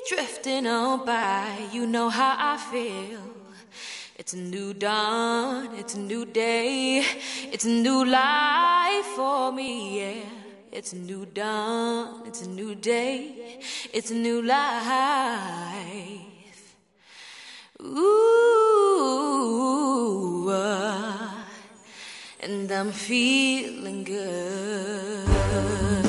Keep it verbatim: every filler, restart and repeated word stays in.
drifting on by. You know how I feel. It's a new dawn, it's a new day, it's a new life for me, yeah. It's a new dawn, it's a new day, it's a new life. Ooh, uh, and I'm feeling good.